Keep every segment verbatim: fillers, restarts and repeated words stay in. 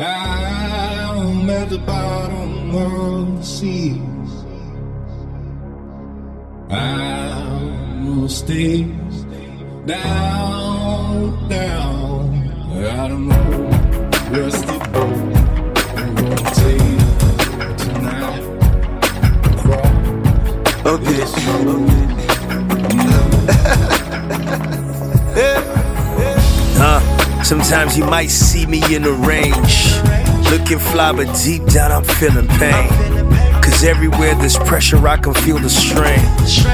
I'm at the bottom of the sea. I'll stay down, down. I don't know, rusty boat. I'm gonna take tonight. Okay. uh, sometimes you might see me in the range, looking fly, but deep down I'm feeling pain. Cause everywhere there's pressure, I can feel the strain.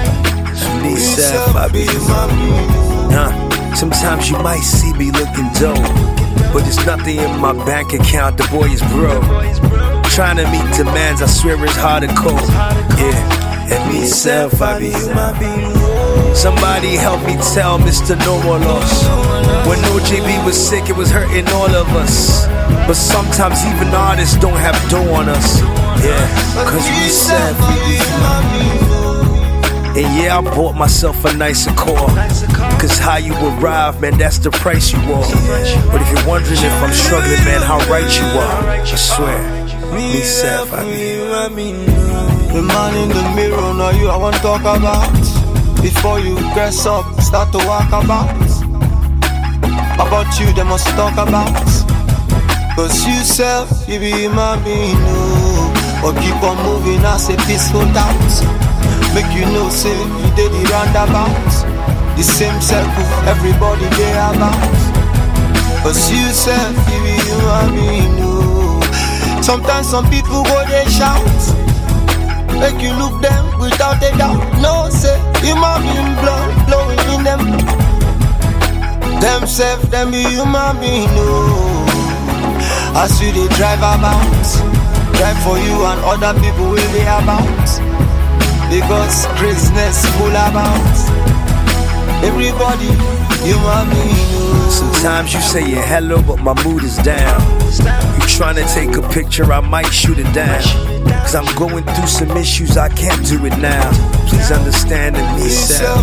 Uh, sometimes you might see me looking dope, but there's nothing in my bank account, the boy is broke. Trying to meet demands, I swear it's hard to cope. Yeah, and me self, I be human being. Somebody help me tell Mister No More Loss. When O J B was sick, it was hurting all of us. But sometimes even artists don't have dough on us. Yeah, cause we self, we be human being. And yeah, I bought myself a nicer car. Cause how you arrive, man, that's the price you want. But if you're wondering if I'm struggling, man, how right you are, I swear, me self, I be the man in the mirror, now you I want to talk about. Before you dress up, start to walk about. About you, they must talk about. Cause you self, you be human being, no. But keep on moving as a peaceful doubt. Make you know, say, you did the roundabout. The same circle, everybody they about. Cause you self, you be human being, no. Sometimes some people go, they shout. Make you look them without a doubt. No, say, human being blood blowing in them. Them self, them be human being, no. As you they drive about, drive for you and other people will be about. Because craziness full about. Everybody, human being, no. Sometimes you say you're hello, but my mood is down. You trying to take a picture, I might shoot it down. Cause I'm going through some issues, I can't do it now. Please understand and me self.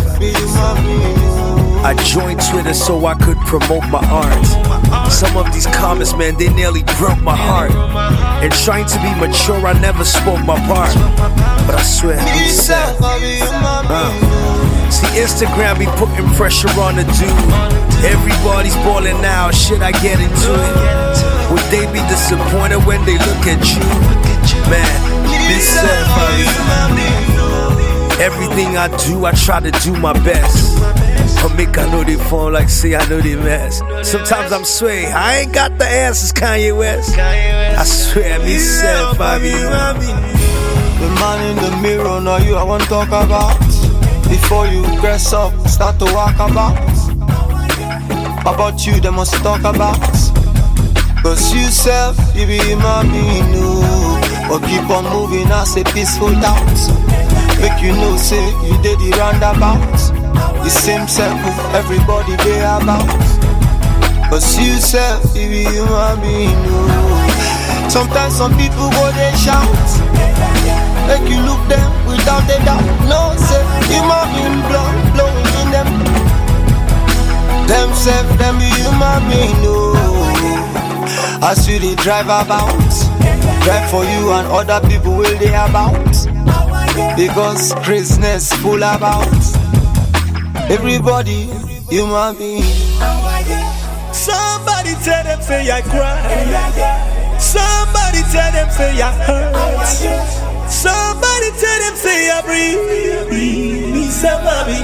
I joined Twitter so I could promote my art. Some of these comments, man, they nearly broke my heart. And trying to be mature, I never spoke my part. But I swear, me self. Uh. See, Instagram be putting pressure on the dude. Everybody's balling now, shit, I get into it. Would they be disappointed when they look at you? Man, this self, everything I do, I try to do my best. But make I know they phone like say I know they mess. Sometimes I'm sway, I ain't got the answers, Kanye West. I swear, me self, I be the man in the mirror, now you I want to talk about. Before you dress up, start to walk about. About you, they must talk about. Cause you self, you be human being, no. But keep on moving as a peaceful doubt. Make you know, say, you did the roundabout. The same circle, everybody they about. Cause you self, you be human being, no. Sometimes some people go, they shout. Make you look them without a doubt. No, say, human being blood blowing in them. Them self, them be human being, no. As you they drive about, drive for you and other people will they about. Because craziness full about. Everybody, human being. Somebody tell them say I cry. Somebody tell them say I hurt. Somebody tell them say I breathe. Somebody.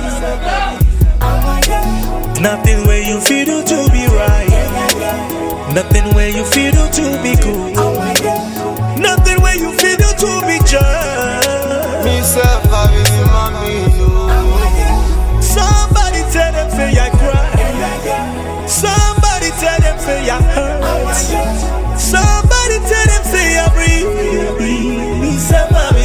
Nothing where you feel to be right. Nothing where you feel to be cool. Nothing where you feel to be just. Me self, I be human being. Somebody tell them say I cry. Somebody tell them say I hurt. Somebody tell them say I breathe. Somebody.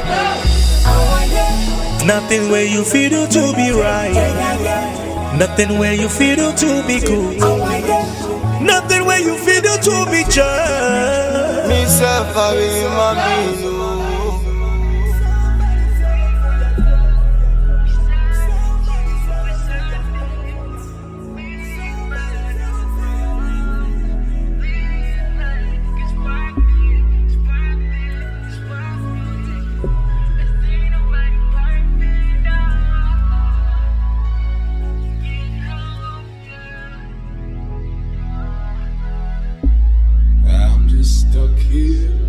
Nothing where you feel to be right. Nothing where you feel to be cool. Nothing where you feel to be just. Me self, I be human being. here.